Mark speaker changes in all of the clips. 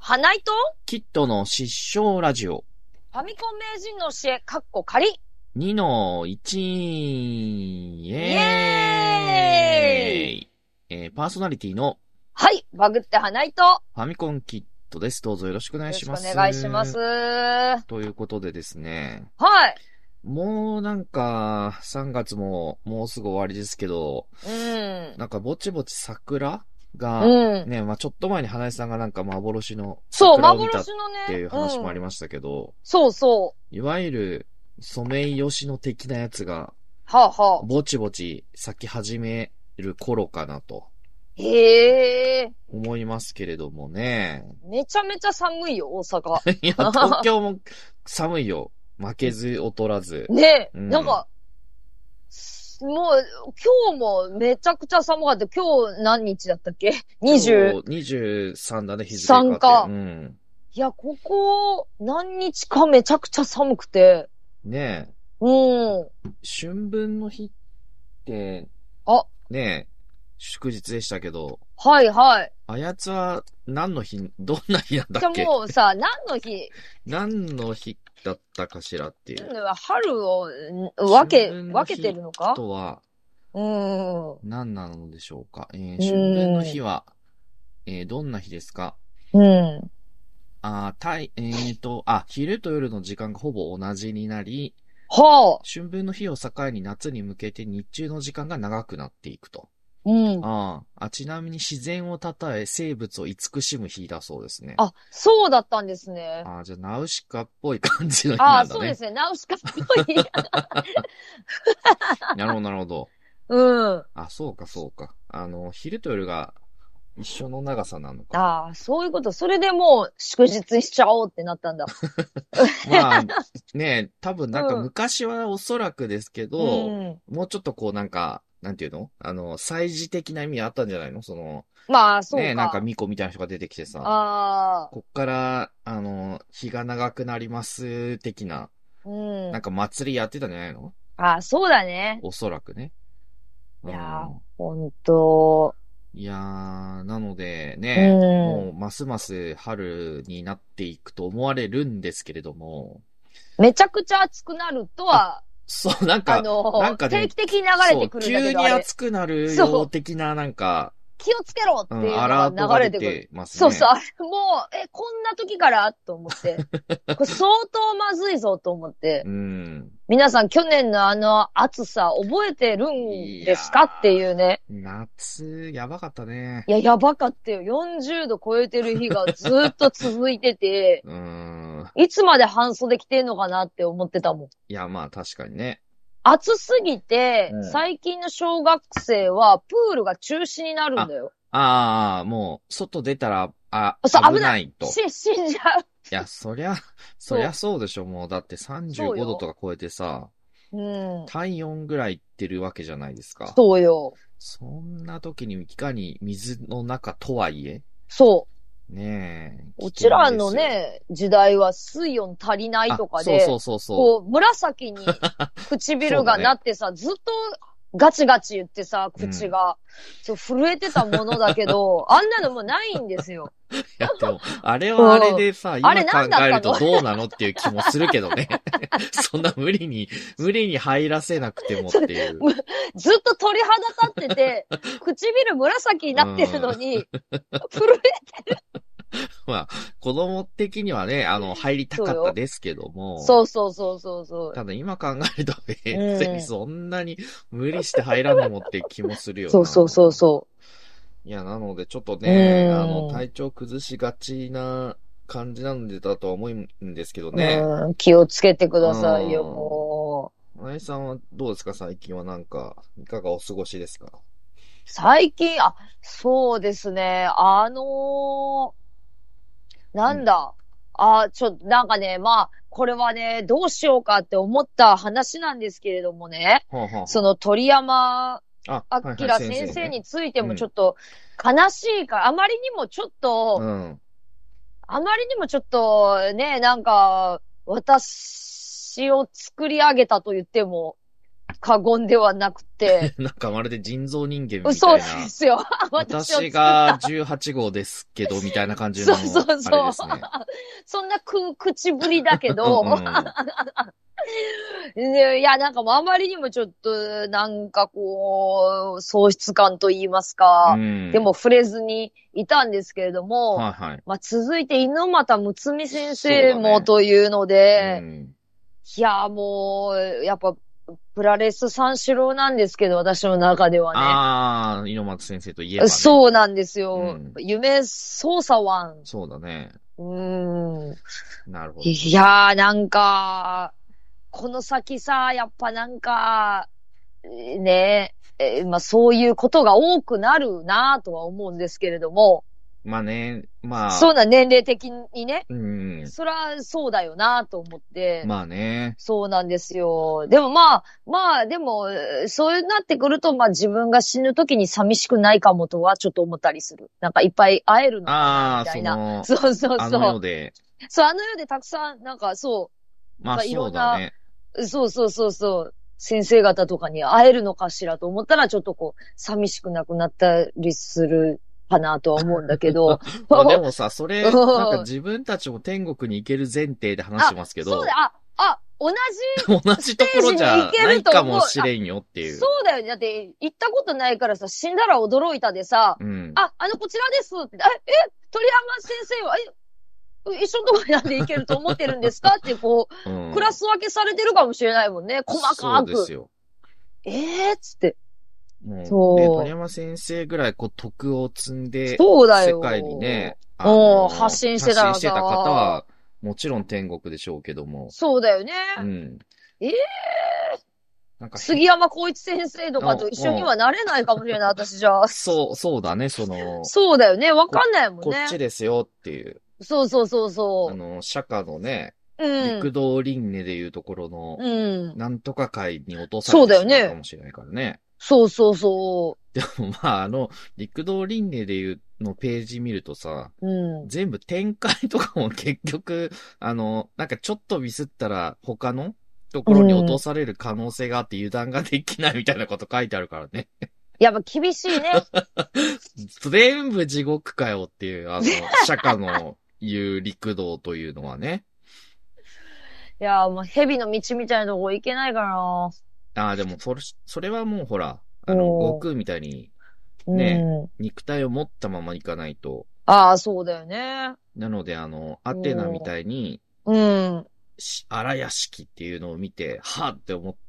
Speaker 1: 花井と
Speaker 2: キットの失笑ラジオ。
Speaker 1: ファミコン名人の教え、かっこ仮。
Speaker 2: 2の1、イエーイ。パーソナリティの
Speaker 1: はい、バグって花井と
Speaker 2: ファミコンキットです。どうぞよろしくお願いします。
Speaker 1: よろしくお願いします。は
Speaker 2: ということでですね。
Speaker 1: い。
Speaker 2: もうなんか、3月ももうすぐ終わりですけど、なんかぼちぼち桜が、ね、まあちょっと前に花井さんがなんか幻の桜を見たっていう話もありましたけど、
Speaker 1: そうそう。
Speaker 2: いわゆるソメイヨシノ的なやつが、ぼちぼち咲き始める頃かなと。思いますけれどもね。
Speaker 1: めちゃめちゃ寒いよ、大阪。
Speaker 2: いや、東京も寒いよ。負けず劣らず。
Speaker 1: ねえ、なんか、もう、今日もめちゃくちゃ寒かった。今日何日だったっけ
Speaker 2: ?23 だね、日付が。
Speaker 1: 3か。いや、ここ、何日かめちゃくちゃ寒くて。
Speaker 2: ねえ。春分の日って、ねえ、祝日でしたけど。
Speaker 1: はいはい。
Speaker 2: あやつは何の日、どんな日なんだっけ？
Speaker 1: じゃもうさ、何
Speaker 2: の日だったかしらっていう。
Speaker 1: 春を分けてるのか？
Speaker 2: とは、何なのでしょうか。春分の日は、どんな日ですか？昼と夜の時間がほぼ同じになり、春分の日を境に夏に向けて日中の時間が長くなっていくと。ちなみに自然を称え生物を慈しむ日だそうですね。
Speaker 1: あ、そうだったんですね。
Speaker 2: じゃあナウシカっぽい感じの日なんだね。
Speaker 1: そうですね。ナウシカっぽい。
Speaker 2: なるほど、なるほど。そうか、そうか。昼と夜が一緒の長さなのか。
Speaker 1: そういうこと。それでもう祝日にしちゃおうってなったんだ。
Speaker 2: まあ、ね、多分なんか昔はおそらくですけど、もうちょっとこうなんか、なんていうの？祭事的な意味あったんじゃないの？
Speaker 1: まあ、そうか。
Speaker 2: ね、なんか巫女みたいな人が出てきてさ、こっから、日が長くなります、的な、なんか祭りやってたんじゃないの？
Speaker 1: そうだね。
Speaker 2: おそらくね。
Speaker 1: いやほんと。
Speaker 2: いやー、なのでね、もうますます春になっていくと思われるんですけれども。
Speaker 1: めちゃくちゃ暑くなるとは、
Speaker 2: そう、なんかね、
Speaker 1: 定期的に流れてくるんだけど。
Speaker 2: 急に暑くなるよ、的ななんか、
Speaker 1: 気をつけろっていうのが流れてくる。そうそう、あれもう、こんな時からと思って。これ相当まずいぞと思って。皆さん去年の暑さ覚えてるんですかっていうね。
Speaker 2: 夏、やばかったね。
Speaker 1: いや、やばかったよ。40度超えてる日がずっと続いてて、いつまで半袖着てんのかなって思ってたもん。
Speaker 2: いや、まあ確かにね。
Speaker 1: 暑すぎて、最近の小学生はプールが中止になるんだよ。
Speaker 2: もう、外出たら、危ないと。
Speaker 1: 死んじゃう。
Speaker 2: いや、そりゃそうでしょ、もう。だって35度とか超えてさ、体温ぐらいいってるわけじゃないですか。
Speaker 1: そうよ。
Speaker 2: そんな時にいかに水の中とはいえ。
Speaker 1: そう。
Speaker 2: ねえ。
Speaker 1: うちらのね、時代は水温足りないとかで、こう、紫に唇がなってさ、ずっとガチガチ言ってさ、口が、震えてたものだけど、あんなのもうないんですよ。
Speaker 2: いや、でも、あれはあれでさ、今考えるとどうなのっていう気もするけどね。そんな無理に入らせなくてもっていう。
Speaker 1: ずっと鳥肌立ってて、唇紫になってるのに、震えてる。
Speaker 2: まあ、子供的にはね、入りたかったですけども。
Speaker 1: そう。
Speaker 2: ただ今考えると別にそんなに無理して入らんのもって気もするよな。
Speaker 1: そう。
Speaker 2: いや、なのでちょっとね、体調崩しがちな感じなんでだとは思うんですけどね。
Speaker 1: 気をつけてくださいよ、も
Speaker 2: う。花井さんはどうですか？最近はなんか、いかがお過ごしですか？
Speaker 1: 最近、そうですね、なんだ。なんかね、まあ、これはね、どうしようかって思った話なんですけれどもね。その鳥山明先生についてもちょっと悲しいから、あまりにもちょっとね、なんか、私を作り上げたと言っても過言ではなくて。
Speaker 2: なんかまるで人造人間みたいな。
Speaker 1: そうですよ。
Speaker 2: 私が18号ですけど、みたいな感じの。そうそうそう。あれですね。
Speaker 1: そんな口ぶりだけど。いや、なんかもうあまりにもちょっと、なんかこう、喪失感と言いますか、でも触れずにいたんですけれども、はいはい。まあ続いて猪俣睦美先生もというので、いや、もう、やっぱ、プラレス三四郎なんですけど、私の中ではね。
Speaker 2: ああ、猪俣先生といえばね。
Speaker 1: そうなんですよ。夢捜査ワン。
Speaker 2: そうだね。
Speaker 1: なるほど。いやー、なんか、この先さ、やっぱなんか、ね、まあそういうことが多くなるなとは思うんですけれども。
Speaker 2: まあね、まあ。
Speaker 1: そうな年齢的にね。そらそうだよなと思って。
Speaker 2: まあね。
Speaker 1: そうなんですよ。でもでも、そうなってくると、まあ自分が死ぬ時に寂しくないかもとはちょっと思ったりする。なんかいっぱい会えるのかなみたいな。そうそうそう。
Speaker 2: あの世で。
Speaker 1: そう、あの世でたくさん、なんかそう。
Speaker 2: まあそうだね。
Speaker 1: そうそうそうそう。先生方とかに会えるのかしらと思ったら、ちょっとこう、寂しくなくなったりするかなとは思うんだけど。
Speaker 2: でもさ、それ、なんか自分たちも天国に行ける前提で話してますけど。
Speaker 1: そうだ、同
Speaker 2: じところじゃないかもしれんよっていう。
Speaker 1: そうだよね。だって、行ったことないからさ、死んだら驚いたでさ、こちらですって、鳥山先生は、一緒のところなんで行けると思ってるんですかってこう、クラス分けされてるかもしれないもんね。細かく。
Speaker 2: そうですよ。
Speaker 1: つって。
Speaker 2: そう。で、鳥山先生ぐらいこう徳を積んで、
Speaker 1: そうだよ。
Speaker 2: 世界にね、
Speaker 1: 発信してた
Speaker 2: 方は、もちろん天国でしょうけども。
Speaker 1: そうだよね。なんか杉山浩一先生とかと一緒にはなれないかもしれない、私じゃあ。
Speaker 2: そうだね、
Speaker 1: そうだよね、わかんないもんね。
Speaker 2: こっちですよっていう。
Speaker 1: そう。
Speaker 2: 釈迦のね、陸道輪廻でいうところの、なんとか会に落とされてしまうかもしれないからね。
Speaker 1: そう。
Speaker 2: でもまあ陸道輪廻でいうのページ見るとさ、全部展開とかも結局、なんかちょっとミスったら他のところに落とされる可能性があって油断ができないみたいなこと書いてあるからね。
Speaker 1: やっぱ厳しいね。
Speaker 2: 全部地獄かよっていう、釈迦の言う陸道というのはね。
Speaker 1: いや、もう蛇の道みたいなとこ行けないからな。
Speaker 2: でもそれはもうほら、悟空みたいに、ね、肉体を持ったまま行かないと。
Speaker 1: そうだよね。
Speaker 2: なので、アテナみたいに、荒屋敷っていうのを見て、はぁって思って、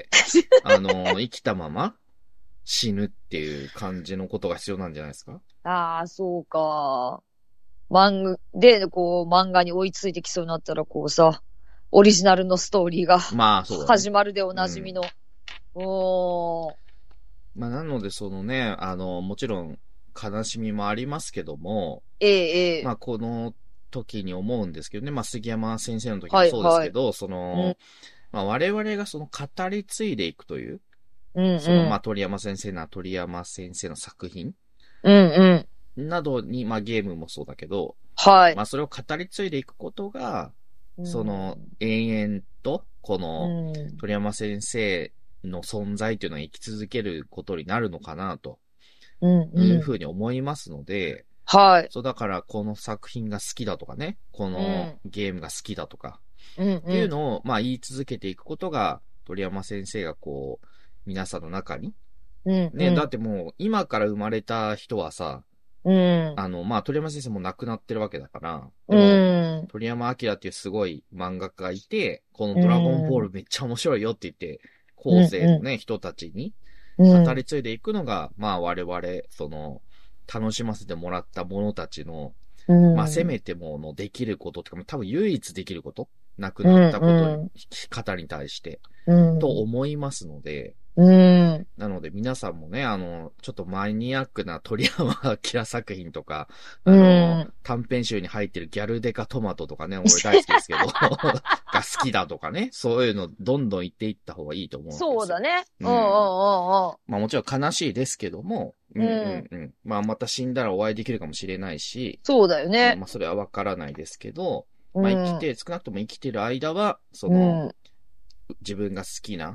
Speaker 2: 生きたまま死ぬっていう感じのことが必要なんじゃないですか？
Speaker 1: そうか。漫画に追いついてきそうになったら、こうさ、オリジナルのストーリーが、始まるでおなじみの。
Speaker 2: まあ、なので、もちろん、悲しみもありますけども、まあ、この時に思うんですけどね、まあ、杉山先生の時もそうですけど、まあ、我々が語り継いでいくという、まあ、鳥山先生の作品、などに、まあ、ゲームもそうだけど、まあ、それを語り継いでいくことが、延々と、この、鳥山先生の存在というのは生き続けることになるのかな、というふうに思いますので、そう、だからこの作品が好きだとかね、このゲームが好きだとか、っていうのを、まあ言い続けていくことが、鳥山先生がこう、皆さんの中に、ね、だってもう今から生まれた人はさ、まあ鳥山先生も亡くなってるわけだから、鳥山明っていうすごい漫画家がいて、このドラゴンボールめっちゃ面白いよって言って、後世のね、人たちに語り継いでいくのが、まあ我々、楽しませてもらった者たちの、まあせめてものできることとか、多分唯一できること、亡くなったことに、方に対して、と思いますので、なので皆さんもね、ちょっとマニアックな鳥山明作品とか、短編集に入ってるギャルデカトマトとかね、俺大好きですけど、が好きだとかね、そういうのどんどん言っていった方がいいと思うんですよ。
Speaker 1: そうだね。
Speaker 2: まあもちろん悲しいですけども、まあまた死んだらお会いできるかもしれないし、
Speaker 1: そうだよね。
Speaker 2: まあそれはわからないですけど、まあ少なくとも生きてる間は、自分が好きな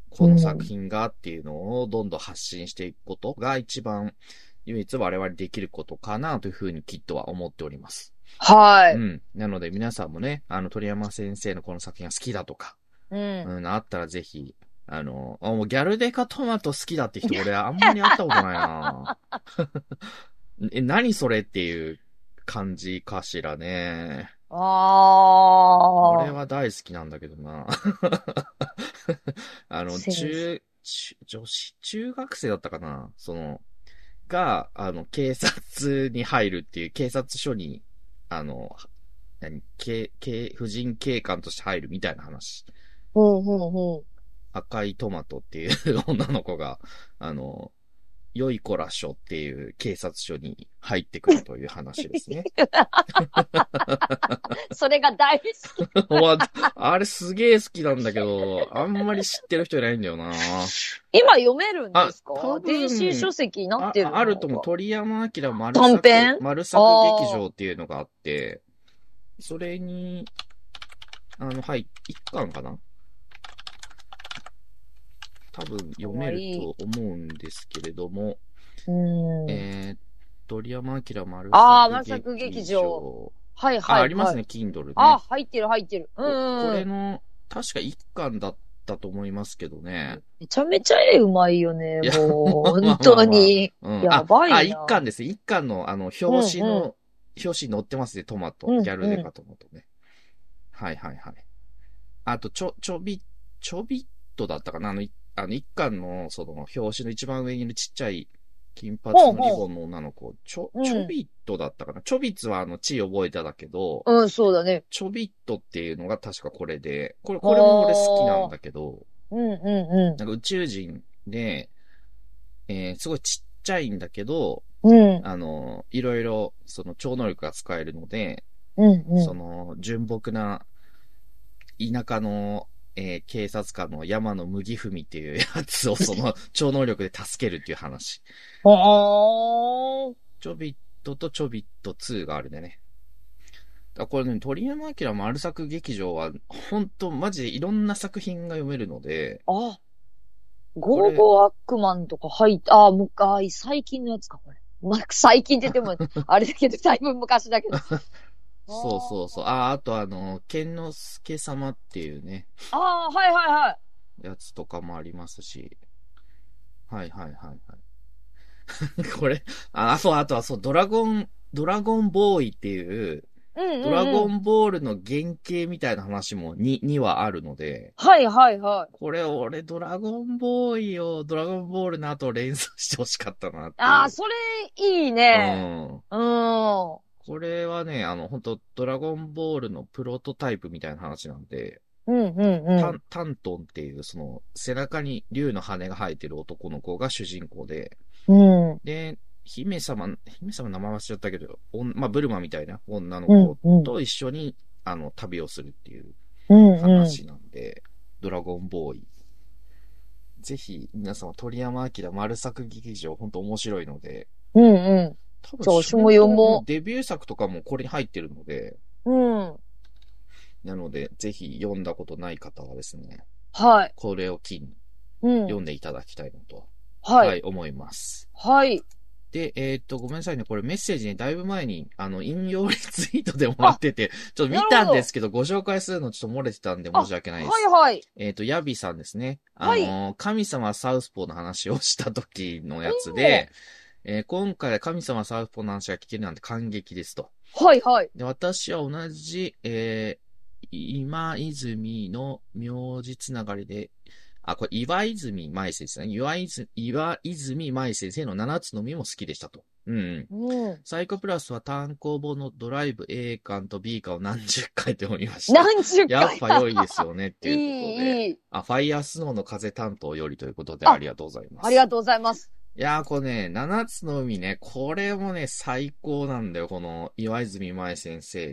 Speaker 2: この作品がっていうのをどんどん発信していくことが一番唯一我々できることかなというふうにきっとは思っております。
Speaker 1: はい。
Speaker 2: うん。なので皆さんもね、鳥山先生のこの作品が好きだとか、あったらぜひ、もうギャルデカトマト好きだって人俺あんまり会ったことないな何それっていう感じかしらね。俺は大好きなんだけどな。女子、中学生だったかなが、警察に入るっていう、警察署に、婦人警官として入るみたいな話。赤いトマトっていう女の子が、良い子ら署っていう警察署に入ってくるという話ですね。
Speaker 1: それが大好き。
Speaker 2: あれすげえ好きなんだけど、あんまり知ってる人いないんだよな。
Speaker 1: 今読めるんですか？電子書籍になってるの？
Speaker 2: あると思う。鳥山明丸作劇場っていうのがあって、それに、一巻かな？多分読めると思うんですけれども、鳥山明丸作劇場。
Speaker 1: はいはい。
Speaker 2: ありますね、Kindle ね。
Speaker 1: 入ってる。
Speaker 2: これの、確か一巻だったと思いますけどね。
Speaker 1: めちゃめちゃうまいよね、もう。本当に。やばいな。
Speaker 2: 一巻です。一巻の、表紙に載ってますね、トマト。ギャルデカトマトね。はい。あと、ちょびっとだったかな一巻の、表紙の一番上にいるちっちゃい金髪のリボンの女の子、ちょびっとだったかな。ちょびっつは地覚えただけど、
Speaker 1: そうだね。
Speaker 2: ちょびっとっていうのが確かこれで、これも俺好きなんだけど、なんか宇宙人で、すごいちっちゃいんだけど、いろいろ、超能力が使えるので、純朴な、田舎の、警察官の山野麦文っていうやつを超能力で助けるっていう話。ちょびっととちょびっと2があるんでね。これね、鳥山明丸作劇場は、ほんとマジでいろんな作品が読めるので。
Speaker 1: ゴーゴーアックマンとか入って、最近のやつか、これ。最近って言っても、あれだけど、だいぶ昔だけど。
Speaker 2: そう。あと剣之助様っていうね。
Speaker 1: はい。
Speaker 2: やつとかもありますし。はい。これ、あとはドラゴンボーイっていう、ドラゴンボールの原型みたいな話も2話あるので。
Speaker 1: はい。
Speaker 2: これ俺ドラゴンボールの後連想してほしかったなって。
Speaker 1: それいいね。
Speaker 2: これはね、本当ドラゴンボールのプロトタイプみたいな話なんで、タントンっていう、背中に竜の羽が生えてる男の子が主人公で、で、姫様名前忘れちゃったけど、ブルマみたいな女の子と一緒に、旅をするっていう話なんで、ドラゴンボーイ。ぜひ、皆様、鳥山明丸作劇場、ほんと面白いので、多分、デビュー作とかもこれに入ってるので、なので、ぜひ読んだことない方はですね、これを機に、読んでいただきたいのと、思います。で、ごめんなさいね。これメッセージね、だいぶ前に、引用リツイートでもらってて、ちょっと見たんですけど、ご紹介するのちょっと漏れてたんで申し訳ないです。ヤビさんですね。神様サウスポーの話をした時のやつで、今回は神様サウスポーの話が聞けるなんて感激ですと。で、私は同じ、今泉の名字つながりで、これ、岩泉舞先生ね。岩泉舞先生の7つの実も好きでしたと。サイコプラスは単行本のドライブ A 巻と B 巻を何十回と読みました。
Speaker 1: 何十回
Speaker 2: やっぱ良いですよねっていうことで。ファイヤースノーの風担当よりということでありがとうございます。
Speaker 1: ありがとうございます。
Speaker 2: いやー、これね、7つの海ね、これもね、最高なんだよ、この岩泉舞先生って。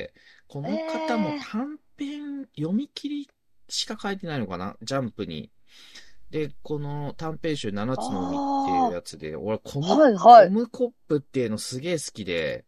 Speaker 2: この方も短編読み切りしか書いてないのかな、ジャンプに。で、この短編集7つの海っていうやつで、俺コムコップっていうのすげえ好きで、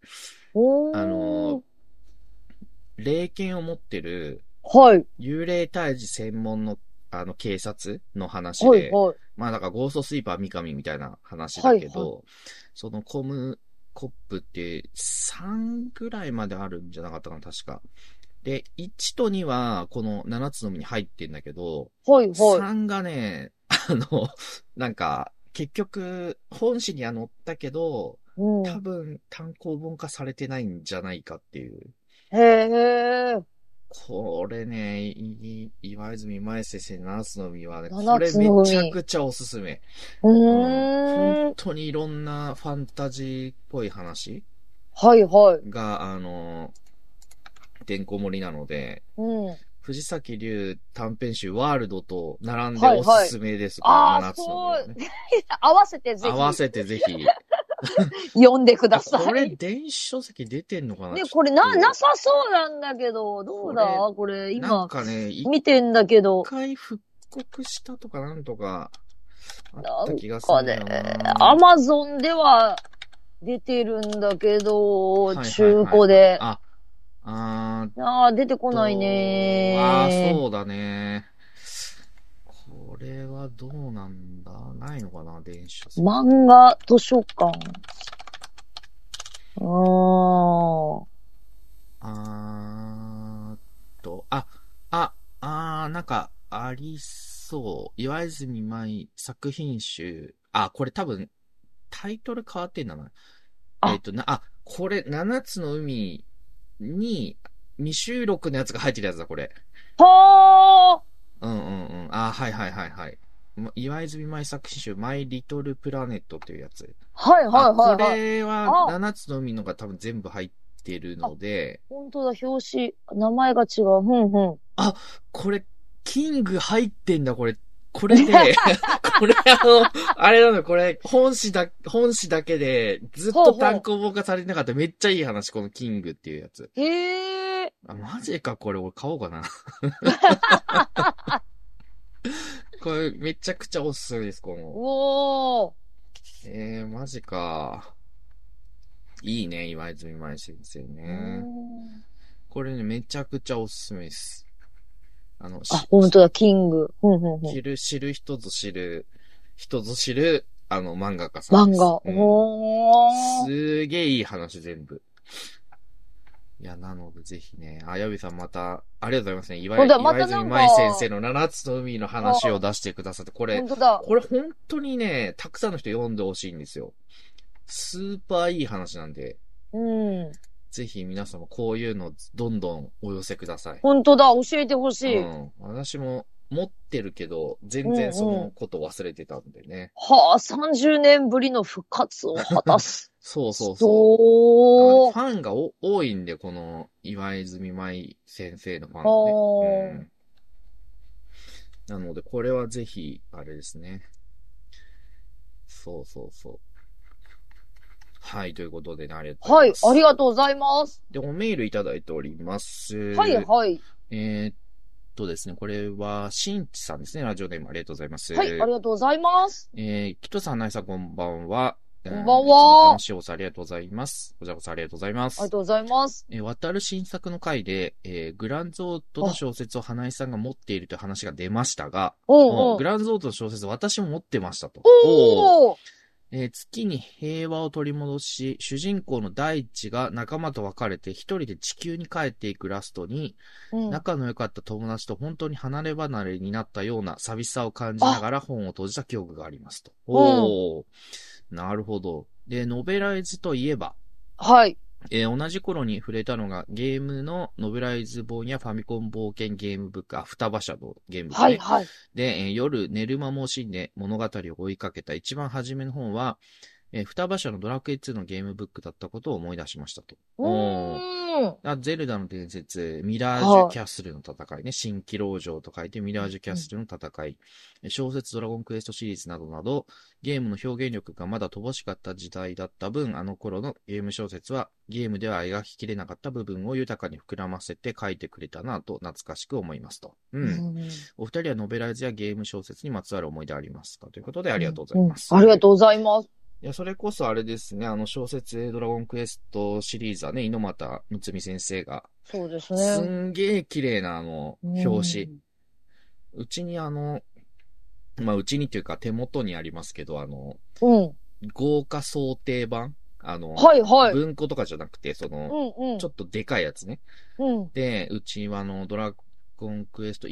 Speaker 2: 霊剣を持ってる、幽霊退治専門の、 警察の話で、はいはい、まあだからゴーストスイーパー三上みたいな話だけど、はいはい、そのコップって3ぐらいまであるんじゃなかったかな、確か。で、1と2はこの7つの実に入ってんだけど、はいはい、3がね、なんか、結局、本誌には載ったけど、多分単行本化されてないんじゃないかっていう。へー。これね、岩泉舞先生の7つの実はね、これめちゃくちゃおすすめ。本当にいろんなファンタジーっぽい話はいはい。が、てんこ盛りなので、藤崎龍短編集ワールドと並んでおすすめです。
Speaker 1: はいはい、7つの実、ね。合わせてぜひ。
Speaker 2: 合わせてぜひ。
Speaker 1: 読んでください。
Speaker 2: これ、電子書籍出てんのかな
Speaker 1: ね、これなさそうなんだけど、どうだこれ、今、なんかね、見てんだけど。
Speaker 2: 一回復刻したとかなんとか、あった気がするんだよな。
Speaker 1: なんかね、アマゾンでは出てるんだけど、中古で。出てこないね。
Speaker 2: そうだね。これはどうなんだないのかな電子書籍。
Speaker 1: 漫画図書館。
Speaker 2: なんか、ありそう。岩泉舞作品集。これ多分、タイトル変わってんだな。これ、7つの海に、未収録のやつが入ってるやつだ、これ。
Speaker 1: は
Speaker 2: ー。はいはいはいはい。岩泉舞作品集、マイリトルプラネットっていうやつ。
Speaker 1: はいはいはい、はい。
Speaker 2: これは、7つの海のが多分全部入ってるので。
Speaker 1: 本当だ、表紙。名前が違う。
Speaker 2: これ、キング入ってんだ、これ。これで、これあれなの、これ、本誌だけで、ずっと単行本化されてなかった。めっちゃいい話、このキングっていうやつ。
Speaker 1: へー。
Speaker 2: マジか、これ、俺買おうかな。これ、めちゃくちゃおすすめです、この。
Speaker 1: お
Speaker 2: ー。マジか。いいね、岩泉舞先生ね。これね、めちゃくちゃおすすめです。
Speaker 1: 本当だ、キング。
Speaker 2: 知る人ぞ知る、漫画家さんです。
Speaker 1: 漫画。
Speaker 2: すげえいい話、全部。いや、なので、ぜひね。矢部さんまた、ありがとうございますね。岩泉舞先生の7つの海の話を出してくださって、これ本当にね、たくさんの人読んでほしいんですよ。スーパーいい話なんで。ぜひ皆様こういうのどんどんお寄せください。
Speaker 1: 本当だ、教えてほしい。
Speaker 2: 私も持ってるけど、全然そのこと忘れてたんでね。
Speaker 1: 30年ぶりの復活を果たす。
Speaker 2: そう。ファンが多いんで、この岩泉舞先生のファンね。なので、これはぜひ、あれですね。そう。はい、ということでね、ありがとうございます。
Speaker 1: はい、ありがとうございます。
Speaker 2: で、メールいただいております。
Speaker 1: はい。
Speaker 2: ですね、これは、しんちさんですね、ラジオネームありがとうございます。
Speaker 1: はい、ありがとうございます。
Speaker 2: キトさん、ナイさん、こんばんは。
Speaker 1: こんばんは。
Speaker 2: 楽しいおさありがとうございます。こちらこそありがとうございます。
Speaker 1: ありがとうございます。
Speaker 2: 渡る新作の回で、グランゾートの小説を花井さんが持っているという話が出ましたが、グランゾートの小説私も持ってましたと。月に平和を取り戻し、主人公の大地が仲間と別れて一人で地球に帰っていくラストに、仲の良かった友達と本当に離れ離れになったような寂しさを感じながら本を閉じた記憶がありますと。なるほど。で、ノベライズといえば、
Speaker 1: はい。
Speaker 2: 同じ頃に触れたのがゲームのノベライズ本やファミコン冒険ゲームブック、双葉社のゲームですね。はい。で、夜寝る間も惜しんで物語を追いかけた一番初めの本は、双葉社のドラクエ2のゲームブックだったことを思い出しましたと。ゼルダの伝説、ミラージュキャッスルの戦いね、蜃気楼城と書いてミラージュキャッスルの戦い、小説ドラゴンクエストシリーズなどなど、ゲームの表現力がまだ乏しかった時代だった分、あの頃のゲーム小説はゲームでは描ききれなかった部分を豊かに膨らませて書いてくれたなと懐かしく思いますと。お二人はノベライズやゲーム小説にまつわる思い出ありますかということでありがとうございます。
Speaker 1: ありがとうございます。
Speaker 2: いや、それこそあれですね、小説ドラゴンクエストシリーズはね、猪俣睦美先生が。
Speaker 1: そうですね。
Speaker 2: すんげえ綺麗な表紙。 うちにまあ、うちにっていうか手元にありますけど、豪華想定版
Speaker 1: はいはい。
Speaker 2: 文庫とかじゃなくて、ちょっとでかいやつね。で、うちはドラゴンクエスト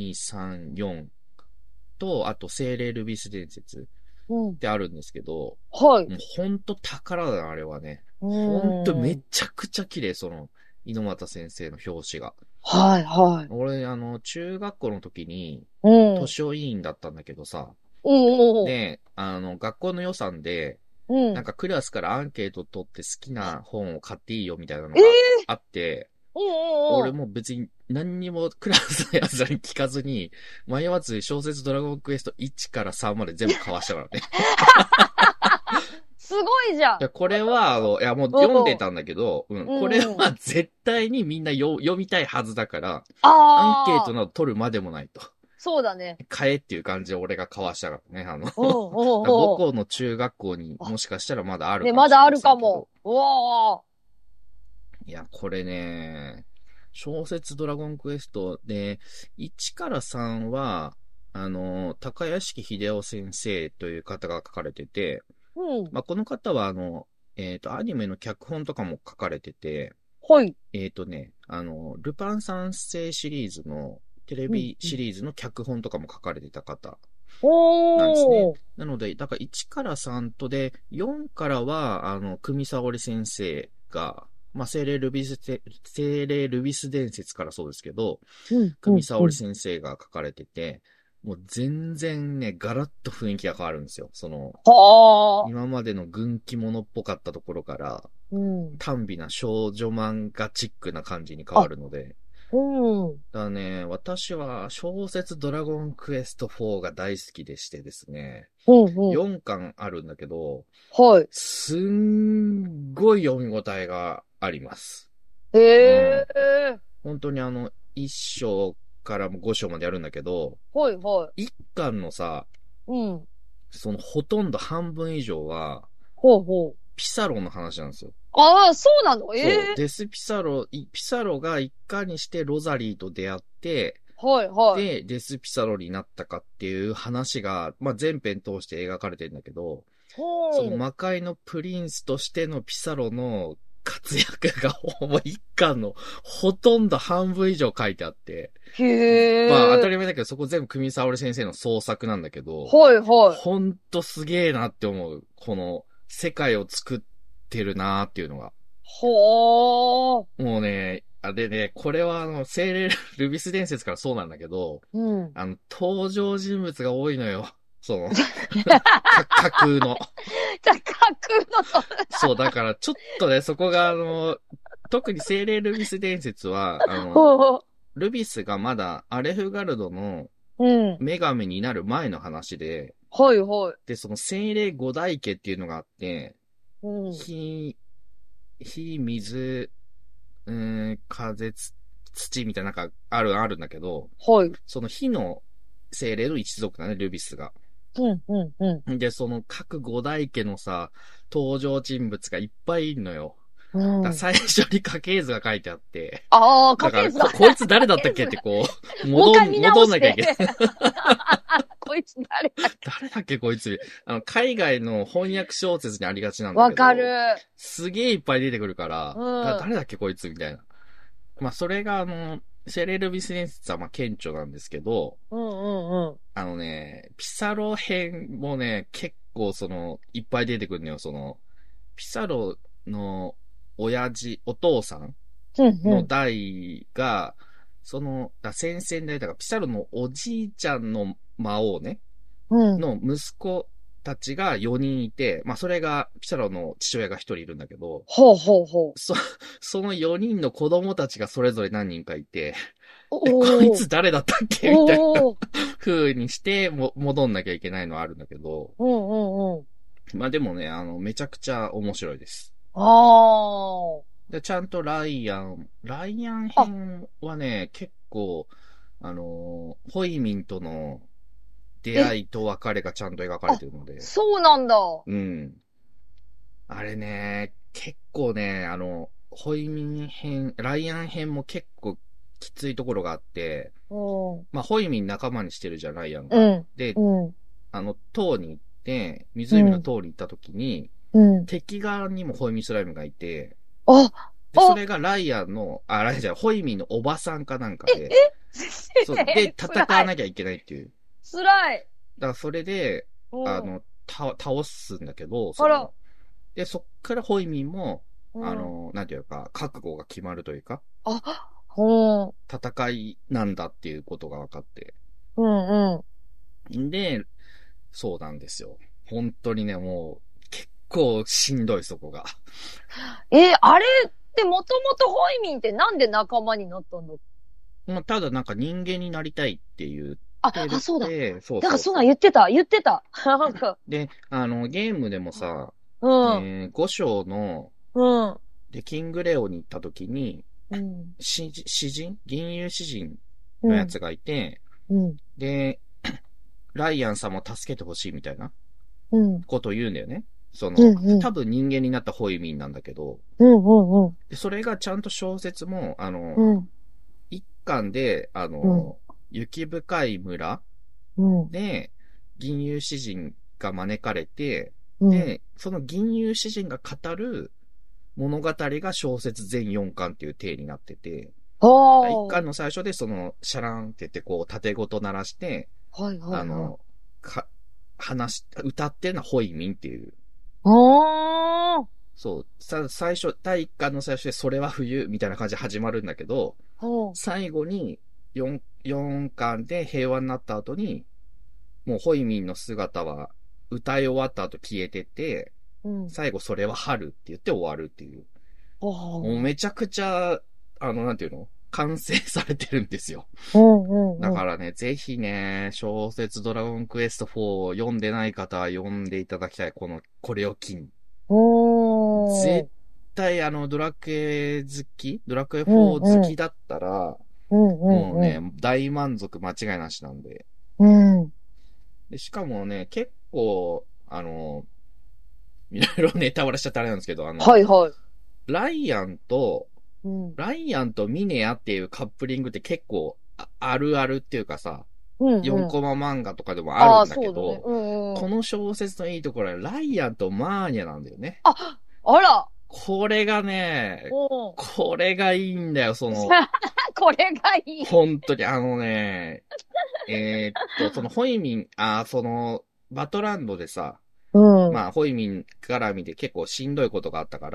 Speaker 2: 1、2、3、4と、あと、精霊ルビス伝説ってあるんですけど、
Speaker 1: はい。
Speaker 2: もうほんと宝だな、あれはね。ほんとめちゃくちゃ綺麗、猪俣先生の表紙が。
Speaker 1: はいはい。
Speaker 2: 俺、中学校の時に、図書委員だったんだけどさ、で、学校の予算で、なんかクラスからアンケート取って好きな本を買っていいよみたいなのがあって、俺も別に何にもクラスのやつらに聞かずに、迷わず小説ドラゴンクエスト1から3まで全部買わしたからね。
Speaker 1: すごいじゃん。
Speaker 2: これは、いやもう読んでたんだけど、これは絶対にみんな読みたいはずだから、アンケートなど取るまでもないと。
Speaker 1: そうだね。
Speaker 2: 買えっていう感じで俺が買わしたからね。5校の中学校にもしかしたらまだあるかもしれない。ね、
Speaker 1: まだあるかも。うわ
Speaker 2: いや、これね、小説ドラゴンクエストで、1から3は、高屋敷秀夫先生という方が書かれてて、まあ、この方はアニメの脚本とかも書かれてて、
Speaker 1: はい。
Speaker 2: ルパン三世シリーズの、テレビシリーズの脚本とかも書かれてた方なんですね。なので、だから1から3とで、4からは、久美沙織先生が、まあ、精霊ルビス伝説からそうですけど、久美沙織先生が書かれてて、もう全然ね、ガラッと雰囲気が変わるんですよ。今までの軍記物っぽかったところから、短美な少女漫画チックな感じに変わるので、だからね、私は小説ドラゴンクエスト4が大好きでしてですね、4巻あるんだけど、すんごい読み応えがあります。本当に1章から5章までやるんだけど、1巻のさ、そのほとんど半分以上は、ピサロの話なんですよ。
Speaker 1: ああ、そうなの
Speaker 2: そう、デスピサロがいかにしてロザリーと出会って、で、デスピサロになったかっていう話が、まあ、全編通して描かれてるんだけど、その魔界のプリンスとしてのピサロの活躍がほぼ一巻のほとんど半分以上書いてあって、まあ当たり前だけどそこ全部久美沙織先生の創作なんだけど、ほんとすげえなって思う。この世界を作ってるなーっていうのが。もうね、でね、これは精霊ルビス伝説からそうなんだけど、登場人物が多いのよ。架空の。そう、だからちょっとね、そこが特に精霊ルビス伝説は、ルビスがまだアレフガルドの女神になる前の話で、で、その精霊五大家っていうのがあって、火、水、風、土みたいななんかあるんだけど、その火の精霊の一族だね、ルビスが。で、その各五大家のさ、登場人物がいっぱいいるのよ。最初に家系図が書いてあって。家系図が。こいつ誰だったっけって戻んなきゃいけない。
Speaker 1: こいつ誰
Speaker 2: だっけこいつ。海外の翻訳小説にありがちなんだけど。
Speaker 1: わかる。
Speaker 2: すげえいっぱい出てくるから、誰だっけこいつみたいな。まあ、それがセレルビス伝説はまあ顕著なんですけど、ピサロ編もね、結構いっぱい出てくるのよ。ピサロのお父さんの代が、先々代だから、ピサロのおじいちゃんの魔王ね、の息子たちが4人いて、まあそれが、ピサロの父親が1人いるんだけど、その4人の子供たちがそれぞれ何人かいて、こいつ誰だったっけみたいな風にして、戻んなきゃいけないのはあるんだけど、まあでもね、めちゃくちゃ面白いです。で、ちゃんとライアン編はね、結構、ホイミンとの出会いと別れがちゃんと描かれてるので。
Speaker 1: そうなんだ。
Speaker 2: あれね、結構ね、ホイミン編、ライアン編も結構きついところがあって、まあ、ホイミン仲間にしてるじゃん、ライアン
Speaker 1: が。
Speaker 2: で、塔に行って、湖の塔に行った時に、敵側にもホイミンスライムがいて、でそれがライアンの、ライアンじゃホイミンのおばさんかなんかで、そうで、戦わなきゃいけないっていう。
Speaker 1: 辛い。
Speaker 2: だからそれで、倒すんだけど、で、そっからホイミンも、なんていうか、覚悟が決まるというか、戦いなんだっていうことが分かって。で、そうなんですよ。本当にね、もう、結構しんどい、そこが。
Speaker 1: あれってもともとホイミンってなんで仲間になったんだ？
Speaker 2: まあ、ただなんか人間になりたいっていう。
Speaker 1: そうだ。
Speaker 2: そう
Speaker 1: だからそうなん言ってた。
Speaker 2: で、ゲームでもさ、5章の、で、キングレオに行った時に、詩人銀融詩人のやつがいて、で、ライアンさんも助けてほしいみたいな、ことを言うんだよね。多分人間になったホイミンなんだけど、でそれがちゃんと小説も、一巻で、雪深い村で、銀融詩人が招かれて、で、その銀融詩人が語る物語が小説全4巻っていう体になってて、一巻の最初でシャランって言って縦ごと鳴らして、歌ってるのはホイミンっていう。そう。最初、第一巻の最初でそれは冬みたいな感じで始まるんだけど、最後に4巻で平和になった後に、もうホイミンの姿は歌い終わった後消えてて、最後それは春って言って終わるっていう。もうめちゃくちゃ、なんていうの？完成されてるんですよ。だからね、ぜひね、小説ドラゴンクエスト4を読んでない方は読んでいただきたい。これを機に。絶対ドラクエ4好きだったら、もうね、大満足間違いなしなんで。でしかもね、結構、いろいろネタバレしちゃったあれなんですけど、ライアンとミネアっていうカップリングって結構あるあるっていうかさ、4コマ漫画とかでもあるんだけど、この小説のいいところはライアンとマーニャなんだよね。
Speaker 1: あら
Speaker 2: これがね、これがいいんだよ、こ
Speaker 1: れがいい。
Speaker 2: 本当にホイミン、バトランドでさ、まあ、ホイミン絡みで結構しんどいことがあったから、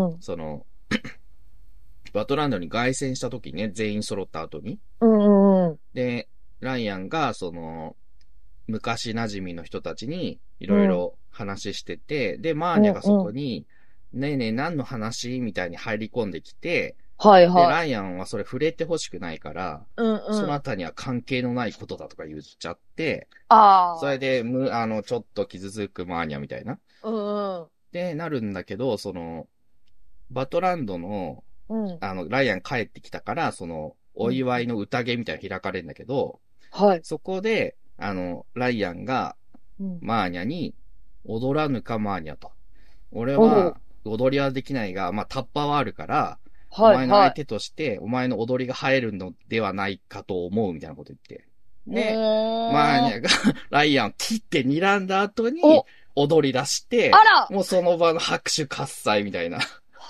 Speaker 2: バトランドに凱旋した時ね、全員揃った後に。で、ライアンが、昔馴染みの人たちにいろいろ話してて、で、マーニャがそこに、ねえねえ何の話みたいに入り込んできて、で、ライアンはそれ触れてほしくないから、そのあたりには関係のないことだとか言っちゃって、それで、ちょっと傷つくマーニャみたいな。で、なるんだけど、バトランドの、ライアン帰ってきたから、お祝いの宴みたいなの開かれるんだけど、そこで、ライアンが、マーニャに、踊らぬかマーニャと。俺は、踊りはできないが、まあ、タッパーはあるから、お前の相手として、お前の踊りが映えるのではないかと思うみたいなこと言って。で、マーニャがライアンを切って睨んだ後に、踊り出して、もうその場の拍手喝采みたいな。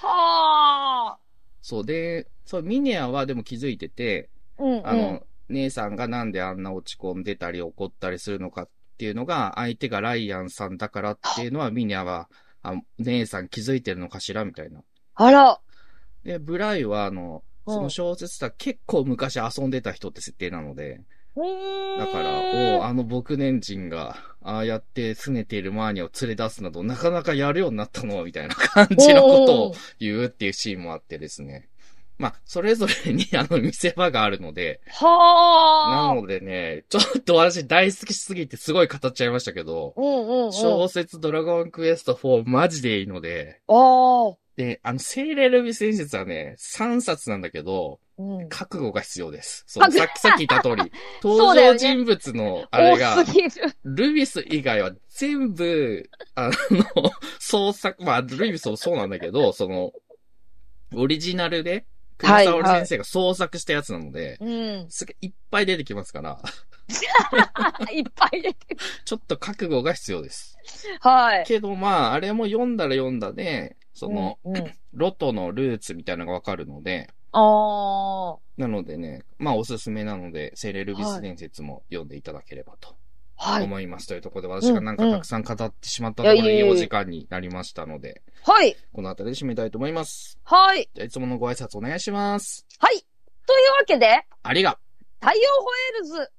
Speaker 2: そうで、ミネアはでも気づいてて、姉さんがなんであんな落ち込んでたり怒ったりするのかっていうのが、相手がライアンさんだからっていうのは、ミネアは、姉さん気づいてるのかしらみたいな。で、ブライはその小説は結構昔遊んでた人って設定なので、だから、牧年人が、ああやって拗ねているマーニャを連れ出すなど、なかなかやるようになったのみたいな感じのことを言うっていうシーンもあってですね。まあ、それぞれに見せ場があるので、なのでね、ちょっと私大好きすぎてすごい語っちゃいましたけど、小説ドラゴンクエスト4マジでいいので、で、精霊ルビ戦術はね、3冊なんだけど、覚悟が必要です。さっき言った通り、登場人物のあれが、ルビス以外は全部、創作、まあ、ルビスもそうなんだけど、オリジナルで黒沢先生が創作したやつなので、すげいっぱい出てきますから。
Speaker 1: いっぱい出てくる。
Speaker 2: ちょっと覚悟が必要です。
Speaker 1: はい。
Speaker 2: けどまあ、あれも読んだら読んだで、ロトのルーツみたいなのがわかるので、なのでね、まあおすすめなので、聖霊ルビス伝説も読んでいただければと。思います。というところで、私がなんかたくさん語ってしまったところでいいお時間になりましたので、
Speaker 1: はい。
Speaker 2: このあたりで締めたいと思います。
Speaker 1: はい。
Speaker 2: じゃあいつものご挨拶お願いします。
Speaker 1: はい。というわけで、
Speaker 2: ありが。
Speaker 1: 太陽ホエールズ